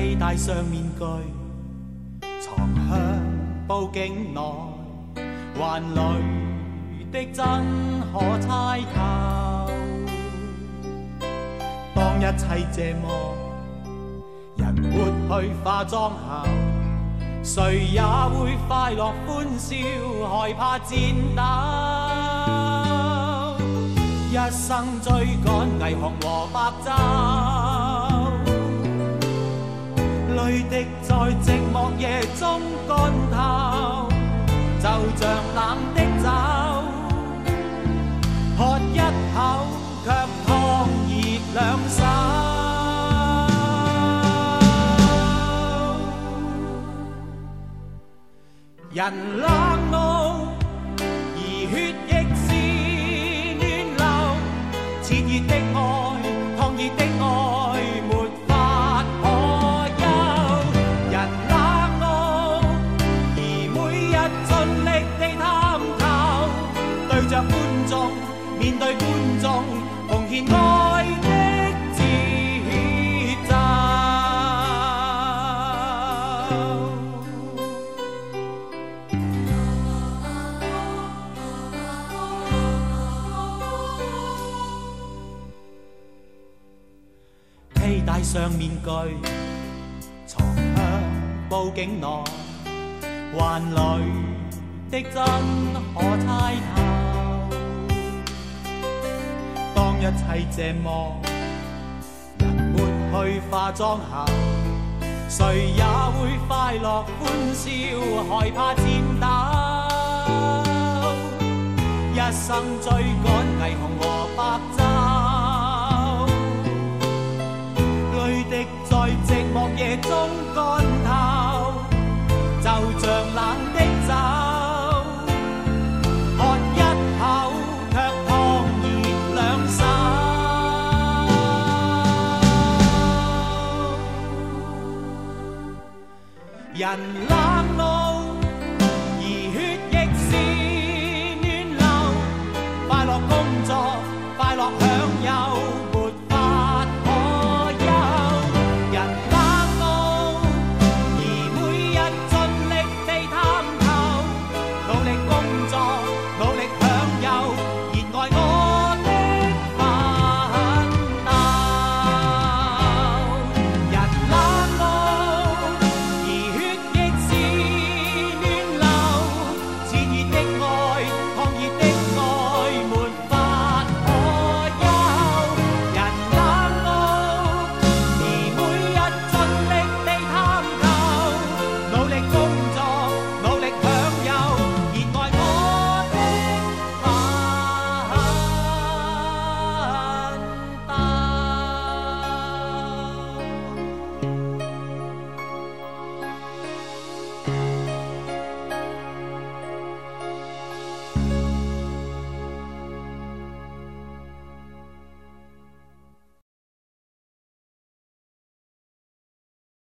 披戴上面具，藏向布景内，还泪的真可猜透。当一切这么人抹去化妆后，谁也会快乐欢笑，害怕战斗。一生追赶霓虹和白昼，泪滴在寂寞夜中干透，就像冷的酒，喝一口却烫热两手。人冷傲，而血液是暖流，炽热的愛，燙熱的愛，沒法可休。人冷傲，而每日盡力地探求，對着觀眾，面對觀眾，奉獻愛的節奏。披戴上面具，藏向布景內，還淚的真可猜透。當一切這麼人抹去化妝後，誰也會快樂歡笑，害怕戰鬥。一生追趕霓虹和白晝，淚滴在寂寞夜中乾透，就像冷的酒，喝一口卻燙熱兩手。人冷傲，